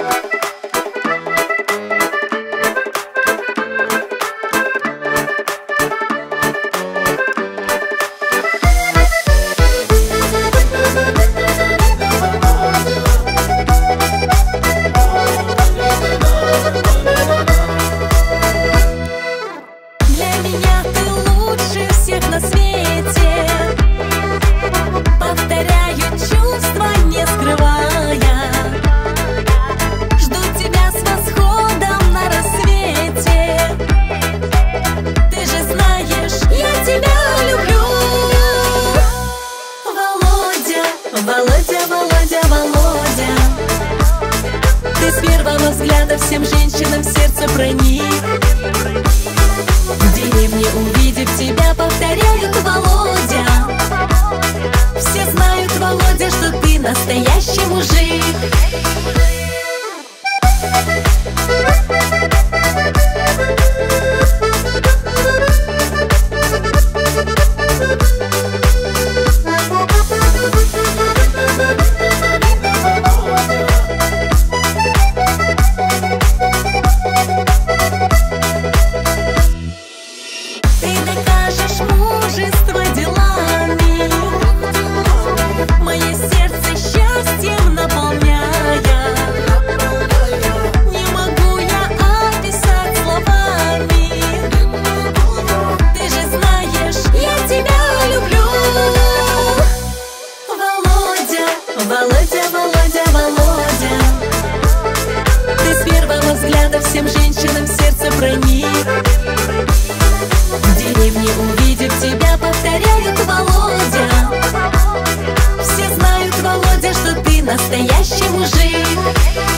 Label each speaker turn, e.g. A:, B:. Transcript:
A: Володя, Володя, Володя, ты с первого взгляда всем женщинам в сердце проник. В деревне, увидев тебя, повторяют: Володя. Все знают, Володя, что ты настоящий мужик. Мужество делами, мое сердце счастьем наполняя. Не могу я описать словами. Ты же знаешь, я тебя люблю. Володя, Володя, Володя, Володя, ты с первого взгляда всем женщинам в сердце проник. В деревне, увидев тебя, повторяют: Володя. Все знают, Володя, что ты настоящий мужик.